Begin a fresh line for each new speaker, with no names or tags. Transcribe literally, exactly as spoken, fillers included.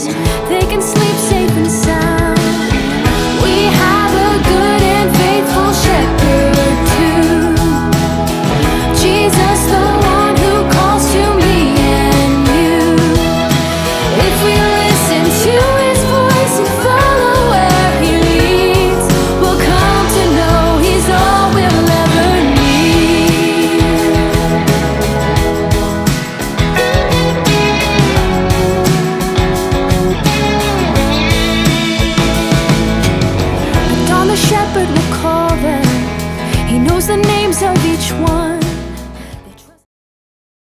peace. They can sleep safe and sound. We have a good and faithful shepherd too. Jesus, the one who calls to me and you. If we listen to his voice and follow where he leads, we'll come to know he's all we'll ever need. And on the shepherd will call them. He knows the names of each one.